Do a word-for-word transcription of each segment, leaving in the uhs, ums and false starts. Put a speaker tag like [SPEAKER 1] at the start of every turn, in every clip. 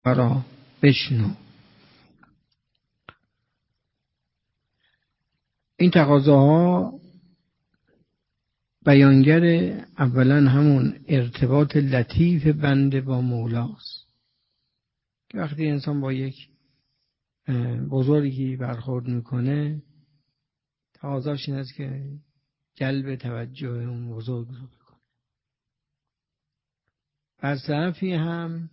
[SPEAKER 1] را بشنو. این تقاضاها بیانگر اولا همون ارتباط لطیف بنده با مولاست که وقتی انسان با یک بزرگی برخورد میکنه تقاضاش این است که جلب توجه اون بزرگ رو بکنه. از طرفی هم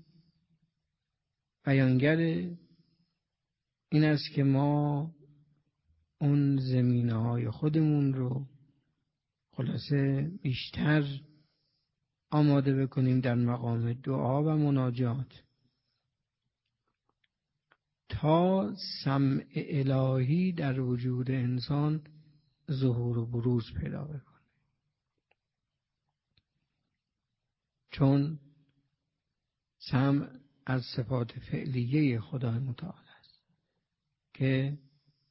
[SPEAKER 1] بیانگر این است که ما اون زمینه‌های خودمون رو خلاصه بیشتر آماده بکنیم در مقام دعا و مناجات تا سمع الهی در وجود انسان ظهور و بروز پیدا بکنه. چون سمع از صفات فعلیه خدای متعال است که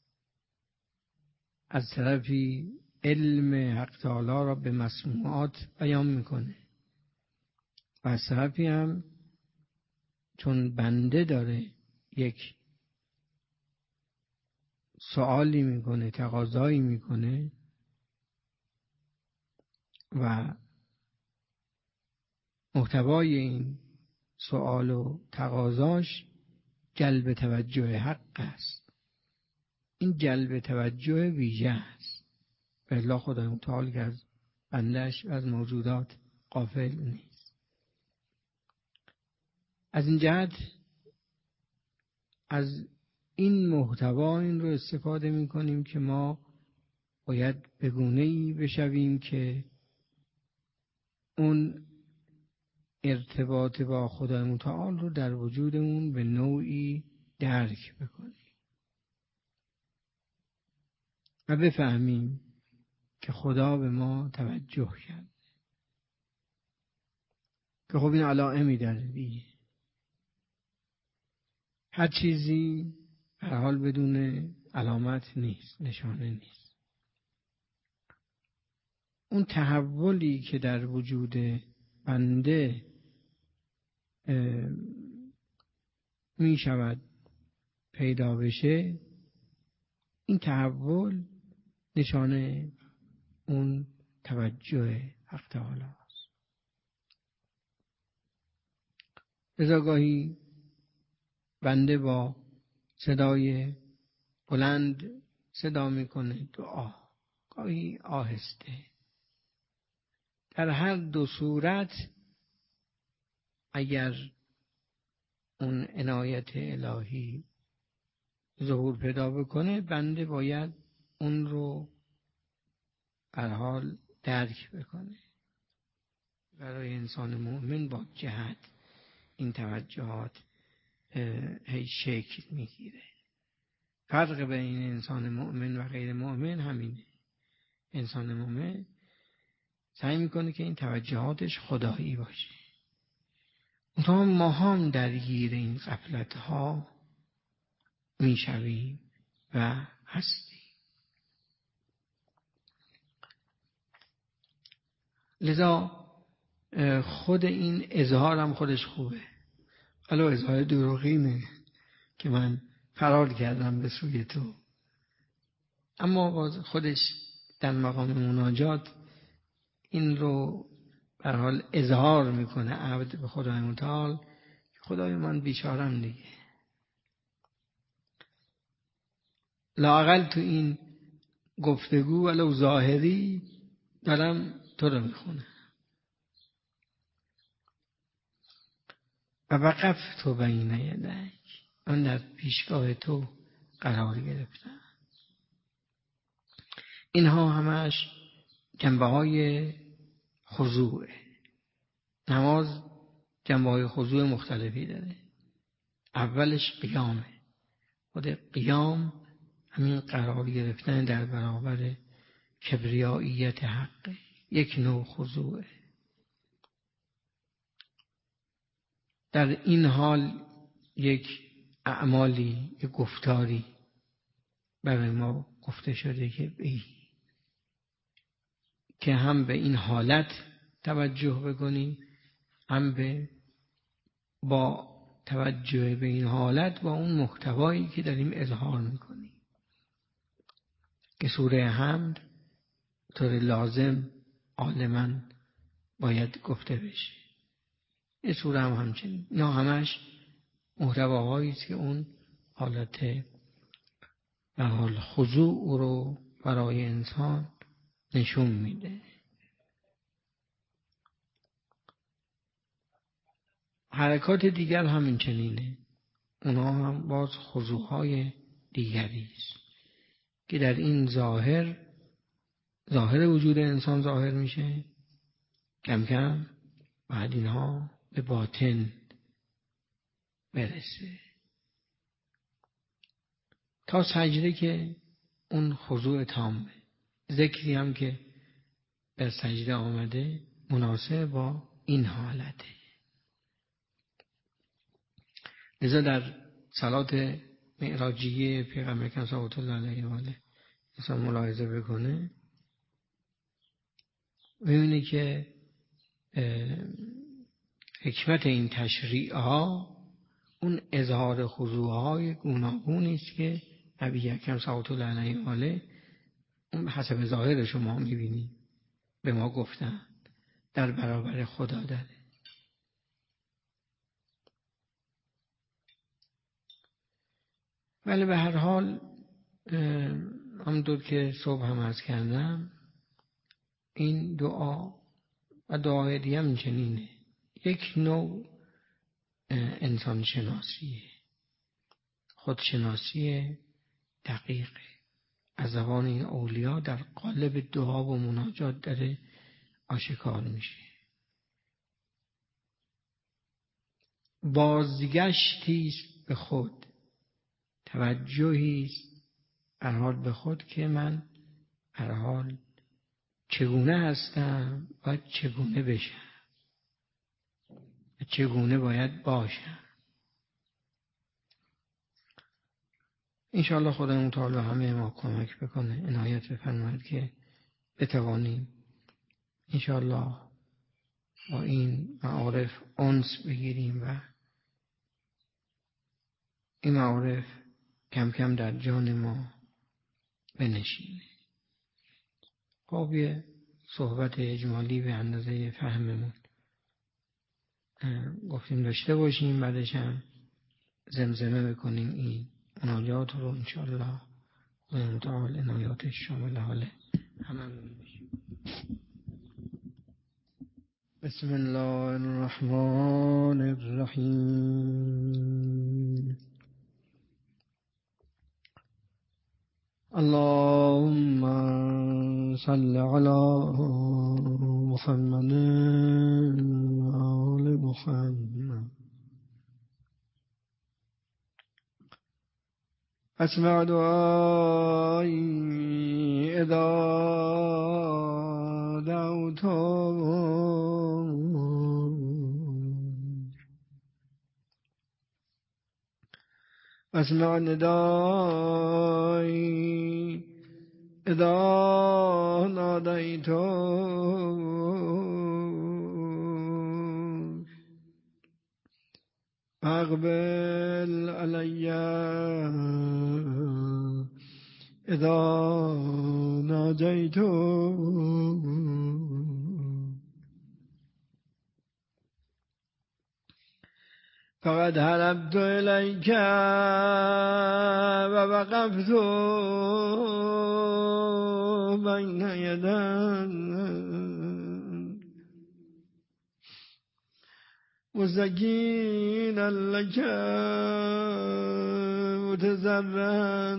[SPEAKER 1] از طرفی علم حق تعالی را به مسموعات بیان میکنه و از طرفی هم چون بنده داره یک سوالی میکنه، تقاضایی میکنه و محتوای این سوال و تقاضاش جلب توجه حق است. این جلب توجه ویژه است. به الله خدای متعال که از بندش و از موجودات غافل نیست. از این جهت از این محتوا این رو استفاده می کنیم که ما باید به گونه‌ای بشویم که اون ارتباط با خدای متعال رو در وجودمون به نوعی درک بکنیم و بفهمیم که خدا به ما توجه کرد که خب این علائمی داره دیگه. هر چیزی هر حال بدون علامت نیست، نشانه نیست. اون تحولی که در وجود بنده می شود پیدا بشه، این تحول نشانه اون توجه حق تعالی است. لذا گاهی بنده با صدای بلند صدا میکنه دعا، گاهی آهسته. در هر دو صورت اگر اون عنایت الهی ظهور پیدا بکنه، بنده باید اون رو هر حال درک بکنه. برای انسان مؤمن با جهت این توجهات هی شکل میگیره. فرق بین انسان مؤمن و غیر مؤمن همینه. انسان مؤمن سعی میکنه که این توجهاتش خدایی باشه. اونطور ما هم درگیر این غفلت ها میشویم و هستیم. لذا خود این اظهار هم خودش خوبه. حالا اظهار دروغینه که من فرار کردم به سوی تو، اما باز خودش در مقام مناجات این رو به حال اظهار میکنه عبد به خدای متعال. خدای من بیچارم دیگه، لااقل تو این گفتگو ولو ظاهری دارم تو رو میخونه و وقفت تو بین یدیک، من در پیشگاه تو قرار گرفتم. اینها همش جنبه های خضوع. نماز جنبه های خضوع مختلفی داره. اولش قیامه. خود قیام همین قرار گرفتن در برابر کبریاییت حق، یک نوع خضوعه. در این حال یک اعمالی، یک گفتاری برای ما گفته شده که بی که هم به این حالت توجه بکنیم، هم به با توجه به این حالت با اون محتوایی که داریم اظهار میکنیم که سوره حمد طور لازم عالماً باید گفته بشه. این سوره هم همچنین. اینا همش محتواهایی است که اون حالت به حال خضوع رو برای انسان نشون میده. حرکات دیگر همین چنینه. اونا هم باز خضوعهای دیگری است که در این ظاهر ظاهر وجود انسان ظاهر میشه، کم کم بعد اینها به باطن برسه تا سجده که اون خضوع تامه. ذکری هم که در سجده آمده مناسب با این حالته. لذا در صلات معراجیه پیغمبر اکرم صلی الله علیه و آله انسان ملاحظه بکنه ببینه که حکمت این تشریع ها اون اظهار خضوع های گوناگونی است که نبی اکرم صلی الله علیه و آله اون حسب ظاهر شما میبینی به ما گفتن در برابر خدا داره. ولی به هر حال همونطور که صبح هم عرض کردم این دعا و دعای دیگه هم چنینه، یک نوع انسان شناسیه، خودشناسی دقیق از زبان این اولیا در قالب دعا و مناجات داره آشکار میشه. بازگشتی است به خود، توجهی است هر حال به خود که من هر حال چگونه هستم و چگونه بشم و چگونه باید باشم. انشاءالله خدای متعال همه ما کمک بکنه، عنایت بفرماید که بتوانیم انشاءالله با این معارف انس بگیریم و این معارف کم کم در جان ما بنشینه. خب یه صحبت اجمالی به اندازه فهممون گفتیم داشته باشیم، بعدش هم زمزمه بکنیم این مناجات رو انشاءالله خدای متعال عنایاتش شامل حال هممون بشه. بسم الله الرحمن الرحیم. اللهم صل على محمد وآل محمد. اسمع دعائي إذا دعوت، اسمع ندائي إذا ناديت، أقبل علي إذا ناجيت، فقد هربت إليك ووقفت بين يديك مستكينا لك متزرعا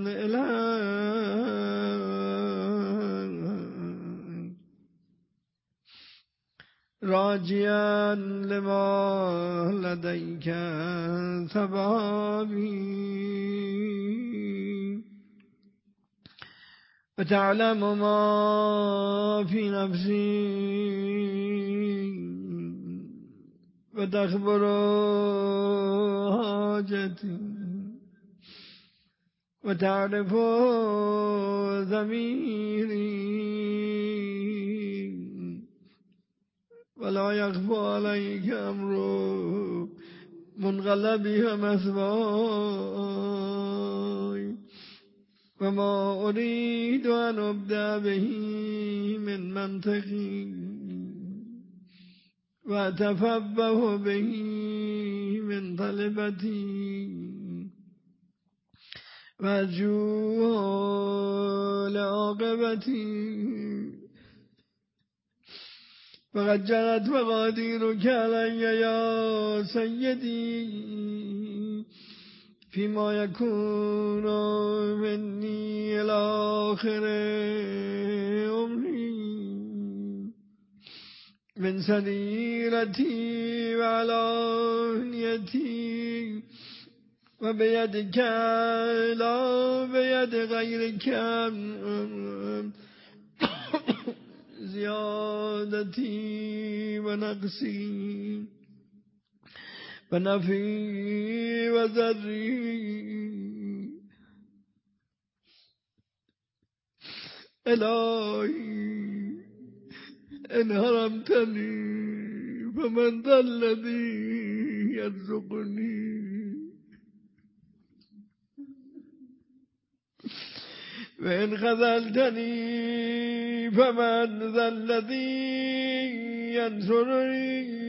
[SPEAKER 1] إليك راجيا لما لديك ثوابي وتعلم ما في نفسي وتخبر حاجتي وتعرف ضميري ولا يخفى عليك أمرك منقلبی و مثوای و ما اريد ان ابدأ به من منطقی و تفبه به من طلبتی و ارجو لعاقبتی فقد جرت مقادیرک علی یا سیدی فيما يكون مني إلى آخر عمري من سريرتي وعلانيتي وبيدك لا بيد غيرك زيادتي ونقصي ونفي وذري إلهي إن هرمتني فمن ذا الذي يرزقني وإن خذلتني فمن ذا الذي ينصرني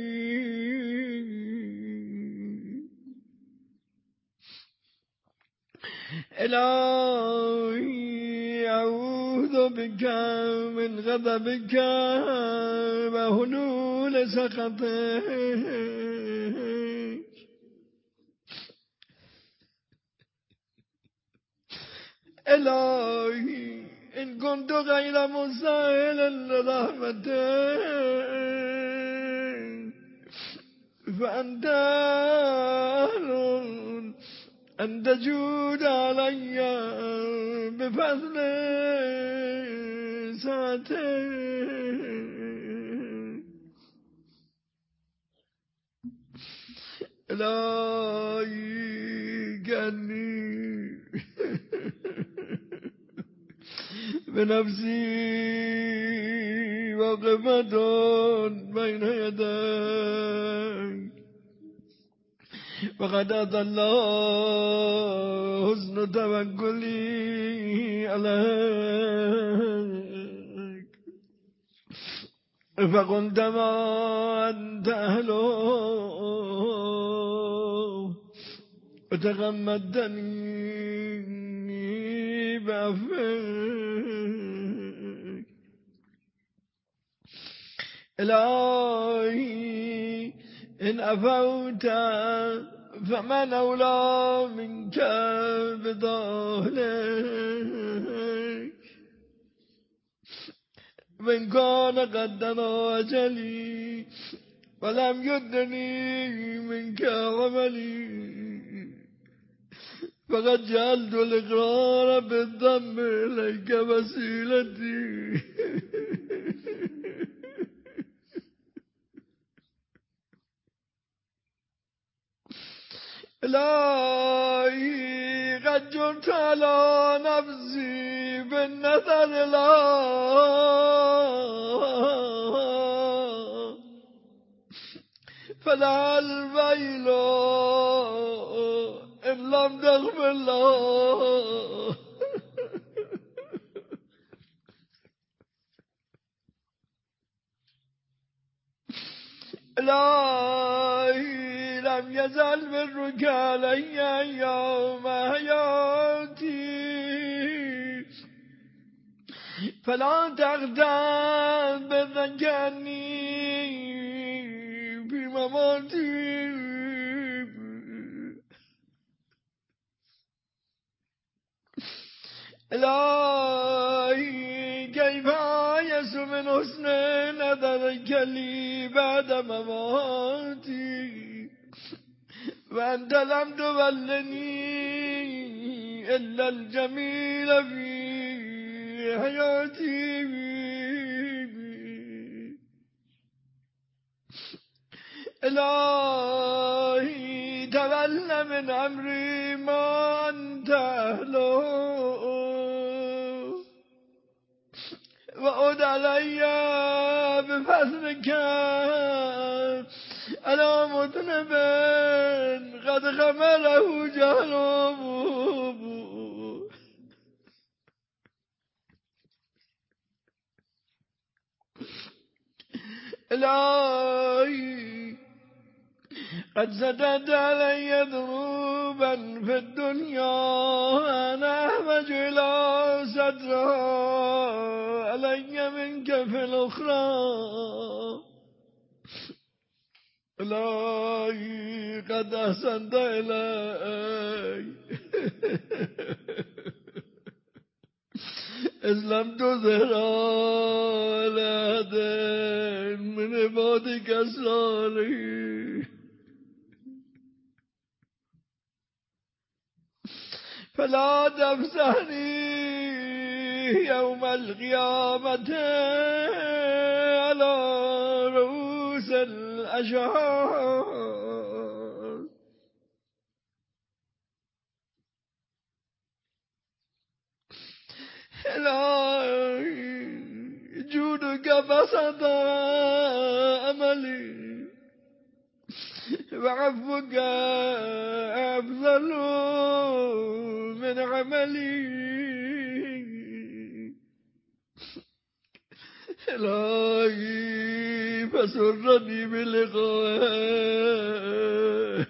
[SPEAKER 1] إلهي أعوذ بك من غضبك وحلول سخطك إلهي إن كنت غير مستاهل لرحمتك فأنت أهل أن تجود علي بفضل ساعتك إلهي كأني بنفسي واقفة بين يديك وقد أضل حسن توكلي عليك فقلت ما أنت أهله وتغمدتني بعفوك إلهي إن عفوت فمن أولى منك بظهرك وإن كان قد دنا أجلي ولم يدني منك عملي فقد جعلت الإقرار بالذنب إليك وسيلتي إلهي قد جرت على نفسي بالنظر لا فلا الويل إن لم تغفر له إلهي لم يزل برك علي يوم حياتي فلا تغتاب بذكرني في مماتي إلهي كيف آيس من حسن نظرك لي بعد مماتي وأنت لم تولني إلا الجميل في حياتي إلهي تولى من أمري ما أنت أهله وعد علي بفضلك ألا مذنبا قد خمله جهنم إلهي قد زدت علي ذنوبا في الدنيا أنا أحوج إلى سترها علي منك في الأخرى إلهي قد أحسنت إلي إذ لم تظهر على أحد من عبادك أسراري فلا تفزعني يوم القيامة على رؤوس الأشهار إلهي جودك بسط أملي وعفوك أفضل من عملي إلهي فسرني بلقائك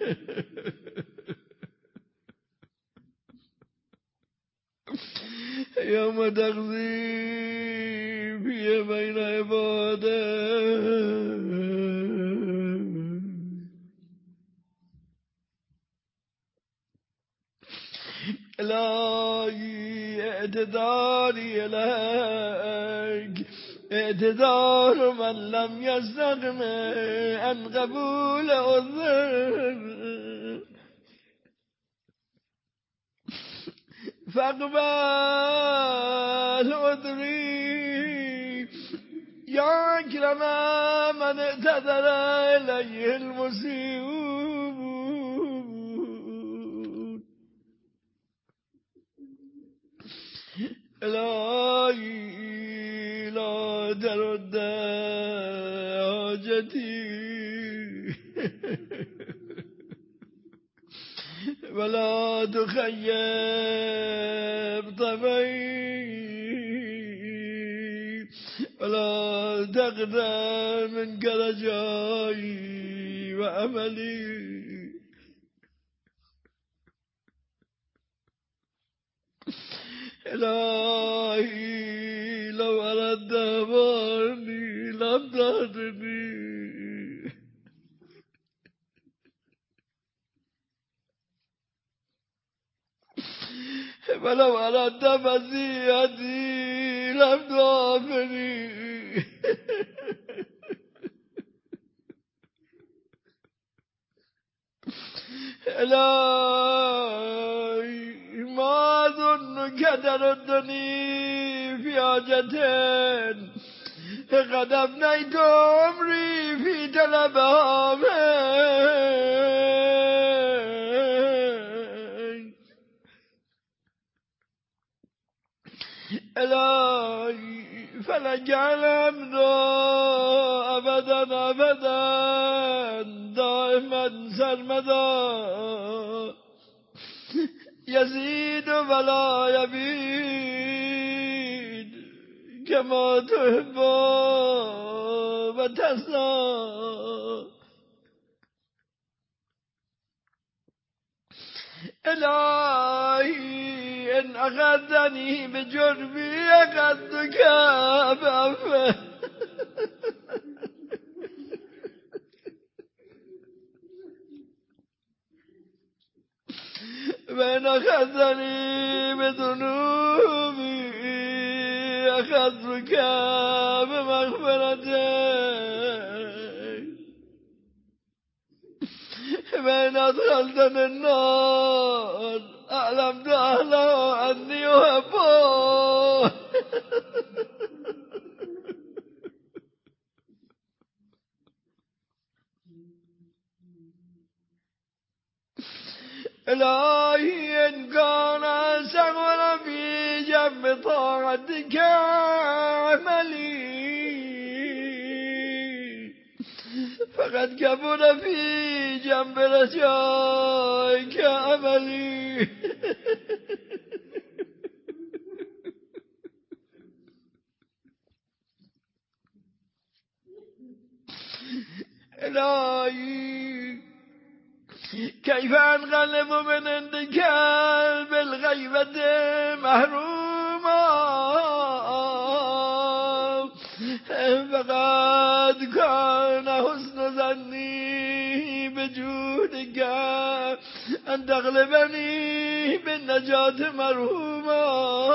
[SPEAKER 1] يوم تقضي في بين عبادك إلهي اعتذاري إليك اعتذار من لم يستغن عن قبول عذر فاقبل عذري يا أكرم من اعتذر إليه المسيئون إلهي لا ترد حاجتي ولا تخيب طمعي ولا تقدم منك رجائي وأملي إلهي لو أردت أمرني لم تهدني ولو أردت مزيتي لم تعافني إلهي ما أظنك تردني في حاجتين قد أفنيت عمري في طلبها إلهي فلجعل أمنا أبدا أبدا دائما سرمدا يزيد ولا يبيد كما تحب وتسنى إلهي إن أخذني بجربي أخذتك بعفو وإن أخذني بذنوبي أخذتك بمغفرتك وإن أدخلتني النار أعلمت أهله أني أحبه إلهي إن كان سغل في جنب طاعتك عملي فقط کبون فی جنب رجای که عملی الهی كيف انقلب من عندك بالغيبة محروما فقد كان حسن ظني بجودك أن تغلبني بالنجاة مرحوما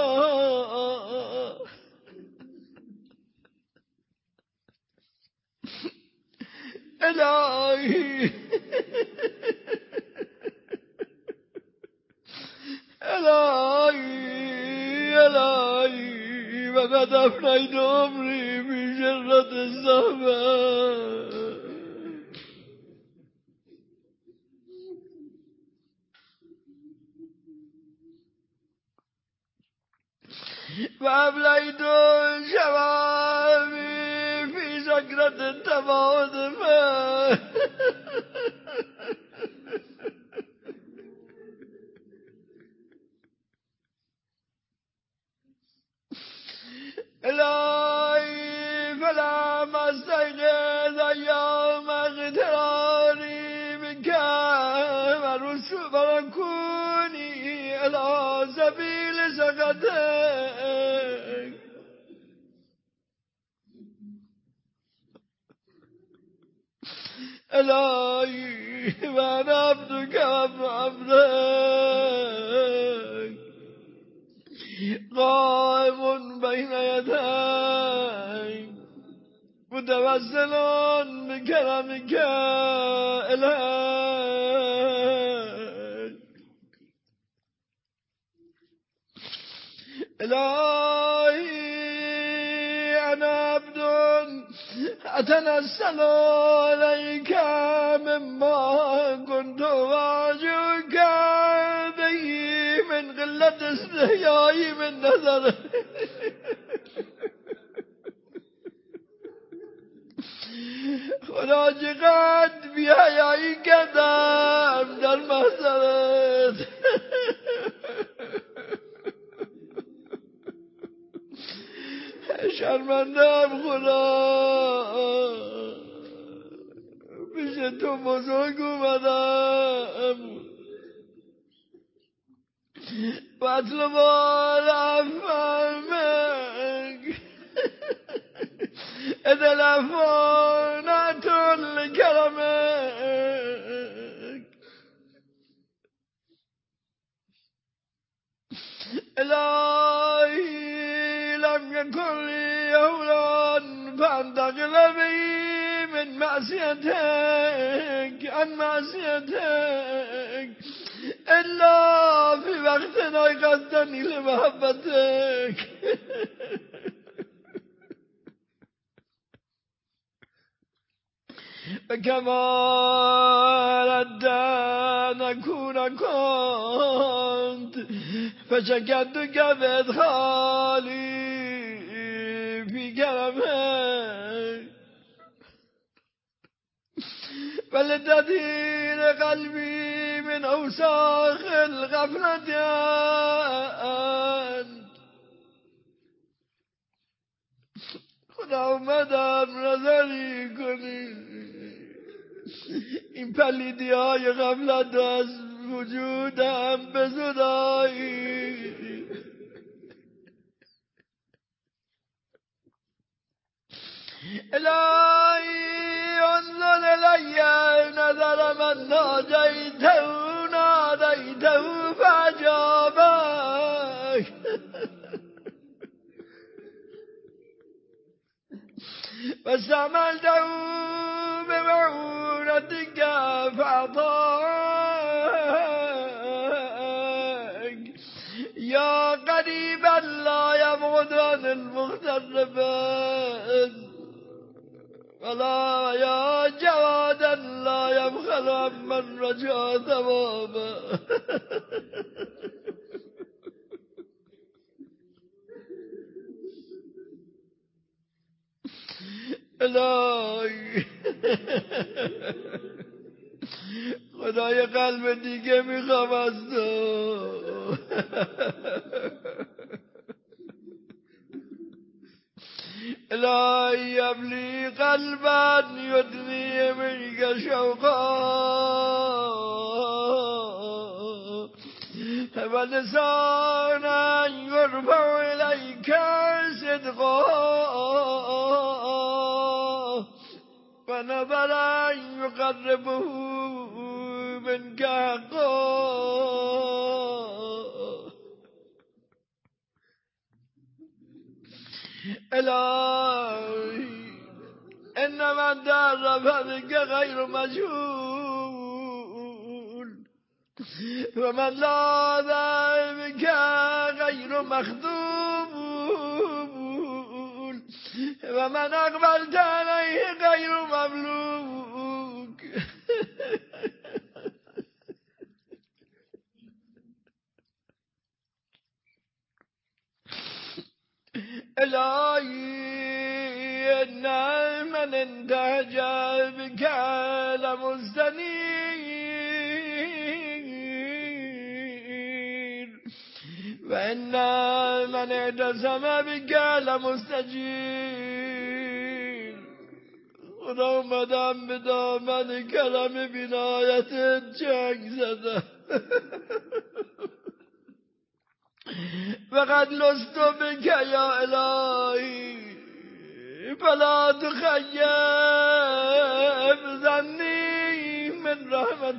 [SPEAKER 1] إلهي إلهي إلهي وقد أفنيت عمري بشرة الزهباء وأبليت شبابي في سكرة التباعد إلهي فلم أستيقظ أيام اغتراري بك وركوني إلى سبيل سخطك إلهي وأنا عبدك وابن عبدك قائم بين يديك متوسل بكرمك إلهي إلهي أنا عبد أتنسل إليك مما كنت أرجوك به من قلة استحيائي من نظر خدا چقدر بی‌حیایی کردم در محضرت شرمندم خدا پیش تو بزرگ اومدم و اطلب العفو منك إذا العفو نعت لكرمك إلهي لم يكن لي أولاد فانتقل بي من معصيتك عن معصيتك إلا في وقت أيقظتني لمحبتك فكما أردت أن أكون كنت فشكرتك بإدخالي في كرمك فلتدين قلبي من أوساخ الغفلة أنت خدا اومدم نظری کنی این پلیدی های غفلت از وجودم بزدایی الهی انزل الی نظر من ناجیته نادیته فاجابک واستعملته بمعونتك فأعطاك يا قريبا لا يبعد عن المغتربين ولا يا جوادا لا يبخل عمن رجا ثوابا الهي خدای قلب دیگه میخوام از تو. الهی ابلی قلبا یدنی منک شوقا و لسانا یرفع الیک صدقا و نظرا یقربه منک حقا. الهی ان من تعرف بك غیر مجهول و من لاذ بك غیر مخذول و من اقبلت علیه غیر مملوک. الهی ان من انتهج بك لمستنیر و ان من اعتصم بك لمستجیر. خدا اومدم به دامن کرم بینایتت چنگ زدم. وقد لست بك یا الهی فلا تخیب ظنی من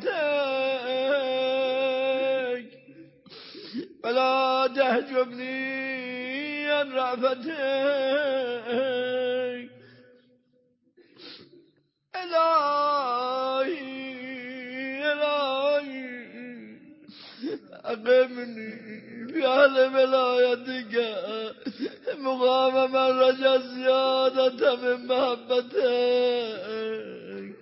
[SPEAKER 1] رحمتک ولا تحجبنی عن رأفتک. الهی الهی اقمنی فی اهل ولایتک مقام من رجا زیادت من محبتک.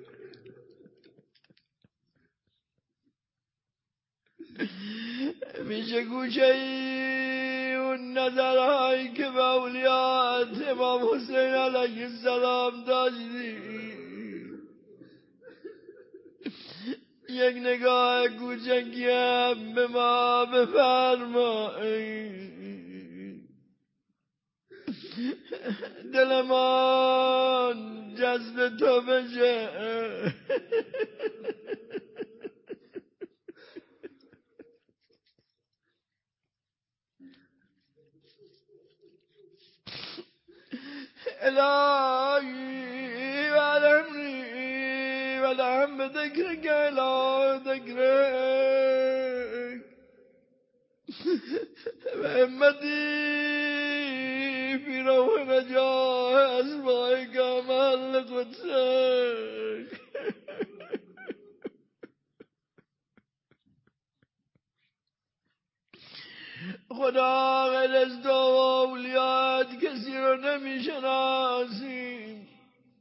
[SPEAKER 1] میشه گوشه ای اون نظرهایی که به اولیات امام حسین علیه السلام داشتی یک نگاه کوچکی هم به ما بفرمایی. دلمان جذب تو بشه. الهی ولمنی ولهم بذکرک الی ذکرک و همتی فی روح نجاح اسمائک محل قدسک. خدا غیر از تو و اولیات کسی رو نمیشناسیم.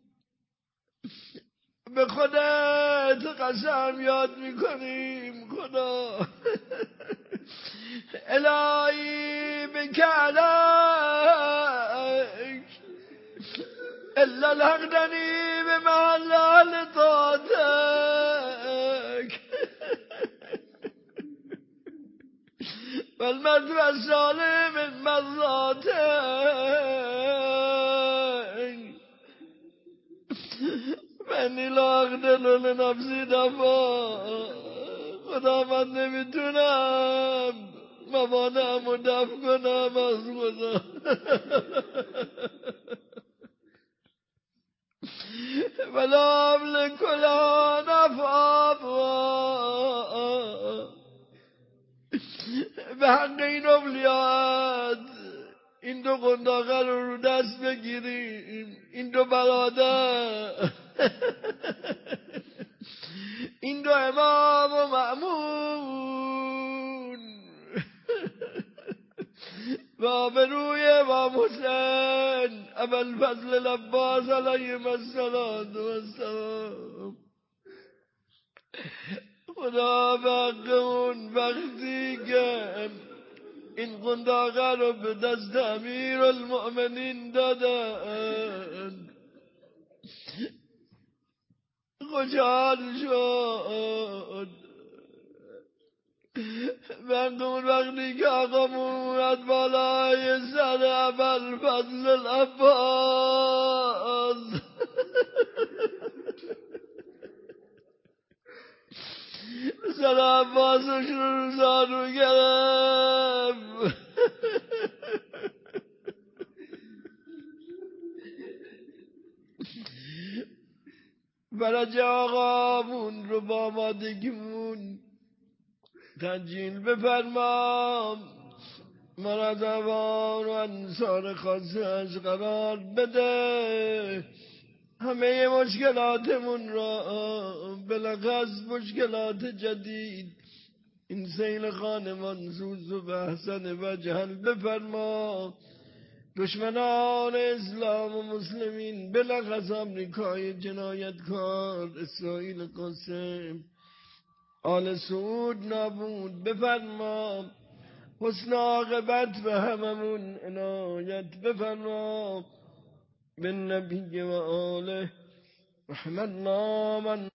[SPEAKER 1] به خودت قسم یاد میکنیم خدا. الهی بک علیک الا لحقنی به محل اهل طاعتک والمرد والصالح من مرضاتک. منی لا اقدر لنفسی دفع. خدا من نمیتونم موانعم رو دفع کنم از خدا. ولا املک لها نفعا به حق این اولیات این دو قنداقه رو رو دست بگیریم. این دو برادر این دو امام و مأمون و آبروی امام حسین ابوالفضل العباس علیهم السلام. خدا به حق اون وقتی که این قنداقه رو به دست امیرالمؤمنین دادن
[SPEAKER 2] خوشحال شد. بنگون وقتی که آقا مومد بالای سر اول فضل العباس سر عباسش رو زانو گرفت. فرج آقامون رو با آمادگیمون تنجیل بفرما، مرادوان و انصار خاصش قرار بده. همه مشکلاتمون را بلغز مشکلات جدید این سیل خانمان سوز و بحثن و جهل بفرما. دشمنان اسلام و مسلمین بلغز امریکای جنایتکار اسرائیل قاسم آل سعود نابود بفرما. حسن عاقبت به هممون عنایت بفرما. بالنبی و آله رحمت الله من